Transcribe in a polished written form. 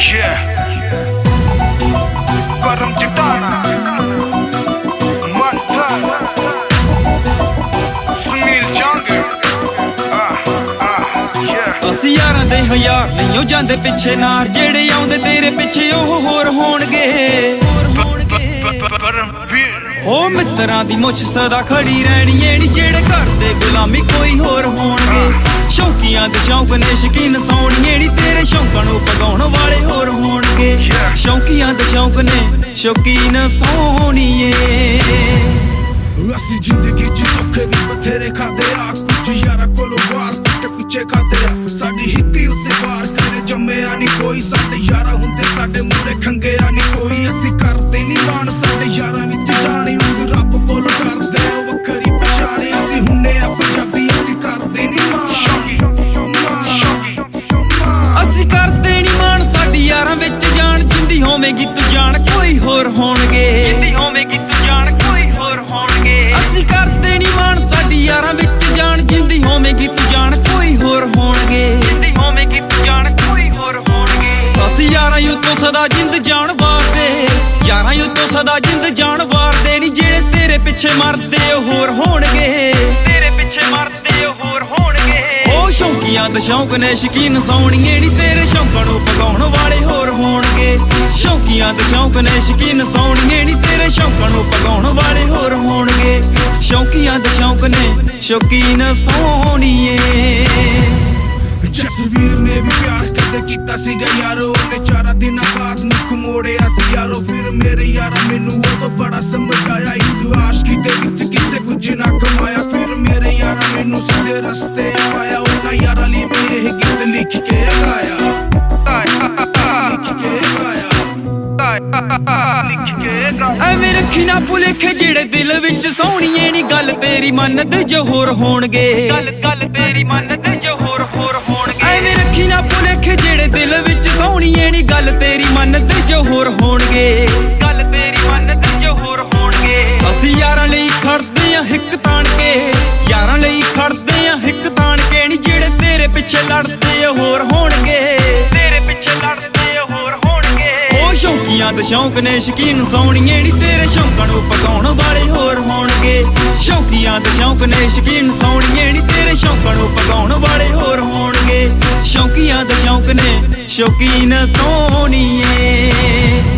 Garam Chitana Manthan Sunil Jangir ਅਸੀਂ ਯਾਰਾਂ ਦੇ ਹਜ਼ਾਰ ਨਹੀਂ ਜਾਂਦੇ ਪਿੱਛੇ ਨਾਰ ਜਿਹੜੇ ਆਉਂਦੇ ਤੇਰੇ ਪਿੱਛੇ ਉਹ ਹੋਰ ਹੋਣਗੇ ਹੋ ਮਿੱਤਰਾਂ ਦੀ ਮੁੱਛ ਸਦਾ ਖੜੀ ਰਹਿਣੀ ਏ ਨੀ ਜਿਹੜੇ ਕਰਦੇ ਗੁਲਾਮੀ ਕੋਈ ਹੋਰ ਹੋਣਗੇ ਸ਼ੌਕੀਆਂ ਦੇ ਸ਼ੌਕ ਨੇ ਸ਼ਕੀਨ ਸੋਹਣੀਏ ਨੀ ਤੇਰੇ ਸ਼ੌਕਾਂ ਨੂੰ ਪਗਾਉਣ ਵਾਲੇ ਹੋਰ ਹੋਣਗੇ ਸ਼ੌਕੀਆਂ ਦੇ ਸ਼ੌਕ ਨੇ ਸ਼ੌਕੀਨ ਸੋਹਣੀਏ ਅਸੀਂ ਜ਼ਿੰਦਗੀ ਚ ਧੋਖੇ ਵੀ ਬਥੇਰੇ ਖਾਦੇ ਆ ਕੁਝ ਯਾਰਾਂ ਕੋਲੋਂ ਵਾਰ ਪਿੱਛੇ ਖਾਦੇ ਆ ਸਾਡੀ ਹਿੱਕੀ ਉੱਤੇ ਵਾਰ ਕਰੇ ਜੰਮਿਆ ਨਹੀਂ ਕੋਈ ਸਾਡੇ ਯਾਰਾਂ ਹੁੰਦੇ ਸਾਡੇ ਮੂਹਰੇ ਖੰਗਿਆ ਨਹੀਂ ਕੋਈ ਅਸੀਂ ਕਰਦੇ ਨਹੀਂ ਮਾਣ ਸਾਡੇ ਯਾਰਾਂ ਵਿੱਚ ਜਾਣੀ ਉਹ ਰੱਬ ਕੋਲੋਂ ਕਰਦੇ ਉਹ ਵੱਖਰੀ ਪਛਾਣੀ ਅਸੀਂ ਹੁੰਨੇ ਆ ਪੰਜਾਬੀ ਅਸੀਂ ਕਰਦੇ ਨਹੀਂ ਮਾਣ ਅਸੀਂ ਕਰਦੇ ਨਹੀਂ ਮਾਣ ਸਾਡੀ ਯਾਰਾਂ ਵਿੱਚ ਜਾਣ ਜਿੰਦੀ ਹੋਵੇਗੀ ਤੂੰ ਜਾਣ ਕੋਈ ਹੋਰ ਹੋਣਗੇ ਜਿੰਦੀ ਹੋਵੇਗੀ ਤੂੰ ਜਾਣ ਕੋਈ ਹੋਰ ਹੋਣਗੇ ਅਸੀਂ ਕਰਦੇ ਨਹੀਂ ਮਾਣ ਸਾਡੀ ਯਾਰਾਂ ਵਿੱਚ ਜਾਣ ਜਿੰਦੀ ਹੋਵੇਗੀ ਤੂੰ ਜਾਣ ਕੋਈ ਹੋਰ ਹੋਣਗੇ ਜਿੰਦੀ ਹੋਵੇਗੀ ਤੂੰ ਜਾਣ ਕੋਈ ਹੋਰ ਹੋਣਗੇ ਅਸੀਂ ਯਾਰਾਂ ਉੱਤੋਂ ਸਦਾ ਜਿੰਦ ਜਾਣ ਵਾਰਦੇ ਯਾਰਾਂ ਉੱਤੋਂ ਸਦਾ ਜਿੰਦ ਜਾਣ ਵਾਰਦੇ ਨਹੀਂ ਜਿਹੜੇ ਤੇਰੇ ਪਿੱਛੇ ਮਰਦੇ ਉਹ ਹੋਰ ਹੋਣਗੇ ਤੇਰੇ ਪਿੱਛੇ ਮਰਦੇ ਉਹ ਹੋਰ ਹੋਣਗੇ ਉਹ ਸ਼ੌਕੀਆਂ ਦੇ ਸ਼ੌਕ ਨੇ ਸ਼ਕੀਨ ਸੋਹਣੀਏ ਨੀ ਤੇਰੇ ਸ਼ੌਕਾਂ ਨੂੰ ਪਗਾਉਣ ਵਾਲੇ ਹੋਰ ਹੋਣਗੇ ਸ਼ੌਕੀਆਂ ਦੇ ਸ਼ੌਕ ਨੇ ਸ਼ਕੀਨ ਸੋਹਣੀਏ ਨੀ ਤੇਰੇ ਸ਼ੌਕਾਂ ਨੂੰ ਪਗਾਉਣ ਵਾਲੇ ਹੋਰ ਹੋਣਗੇ ਸ਼ੌਕੀਆਂ ਦੇ ਸ਼ੌਕ ਨੇ ਸ਼ੌਕੀਨ ਸੋਹਣੀਏ ਜਸਵੀਰ ਨੇ ਵੀ ਪਿਆਰ ਕਦੇ ਕੀਤਾ ਸੀਗਾ ਯਾਰੋ ਉਹਨੇ 4 ਦਿਨਾਂ ਬਾਅਦ ਮੁੱਖ ਮੋੜਿਆ ਸੀ ਯਾਰੋ ਫਿਰ ਮੇਰੇ ਯਾਰਾ ਮੈਨੂੰ ਉਦੋਂ ਬੜਾ ਸਮਝ ਆਇਆ ਇਸ ਆਸ਼ਕੀ ਦੇ ਵਿੱਚ ਕਿਸੇ ਕੁਝ ਨਾ ਕਮਾਇਆ ਫਿਰ ਮੇਰੇ ਯਾਰਾ ਮੈਨੂੰ ਸਿੱਧੇ ਰਸਤੇ ਆਇਆ ਉਹਨਾਂ ਯਾਰਾਂ ਲਈ ਮੈਂ ਇਹ ਗੀਤ ਲਿਖ ਕੇ ਗਾਇਆ ਐਵੇਂ ਰੱਖੀ ਨਾ ਭੁਲੇਖੇ ਜਿਹੜੇ ਦਿਲ ਵਿੱਚ ਸੋਹਣੀਏ ਨੀ ਗੱਲ ਤੇਰੀ ਮੰਨਦੇ ਜੋ ਹੋਰ ਹੋਣਗੇ ਗੱਲ ਤੇਰੀ ਮੰਨਦੇ ਜੋ ਹੋਰ ਹੋਣਗੇ ਐਵੇਂ ਰੱਖੀ ਨਾ ਭੁਲੇਖੇ ਜਿਹੜੇ ਦਿਲ ਵਿੱਚ ਸੋਹਣੀਏ ਨੀ ਗੱਲ ਤੇਰੀ ਮੰਨਦੇ ਜੋ ਹੋਰ ਹੋਣਗੇ ਗੱਲ ਤੇਰੀ ਮੰਨਦੇ ਜੋ ਹੋਰ ਹੋਣਗੇ ਅਸੀਂ ਯਾਰਾਂ ਲਈ ਖੜਦੇ ਆ ਹਿੱਕ ਤਾਣ ਕੇ ਯਾਰਾਂ ਲਈ ਖੜਦੇ ਆ ਹਿੱਕ ਤਾਣ ਕੇ ਨੀ ਜਿਹੜੇ ਤੇਰੇ ਪਿੱਛੇ ਲੜਦੇ ਆ ਹੋਰ ਹੋਣਗੇ ਤੇਰੇ ਪਿੱਛੇ ਲੜਦੇ ਆ ਹੋਰ ਹੋਣਗੇ ਉਹ ਸ਼ੌਕੀਆਂ ਦੇ ਸ਼ੌਕ ਨੇ ਸ਼ਕੀਨ ਸੋਹਣੀਏ ਨੀ ਤੇਰੇ ਸ਼ੌਕਾਂ ਨੂੰ ਪਗਾਉਣ ਵਾਲੇ ਹੋਰ ਹੋਣਗੇ ਸ਼ੌਕੀਆਂ ਦੇ ਸ਼ੌਕ ਨੇ ਸ਼ਕੀਨ ਸੋਹਣੀਏ ਨੀ ਤੇਰੇ ਸ਼ੌਕਾਂ ਨੂੰ ਪਗਾਉਣ ਵਾਲੇ ਹੋਰ ਹੋਣਗੇ ਸ਼ੌਕੀਆਂ ਦੇ ਸ਼ੌਕ ਨੇ ਸ਼ੌਕੀਨ ਸੋਹਣੀਏ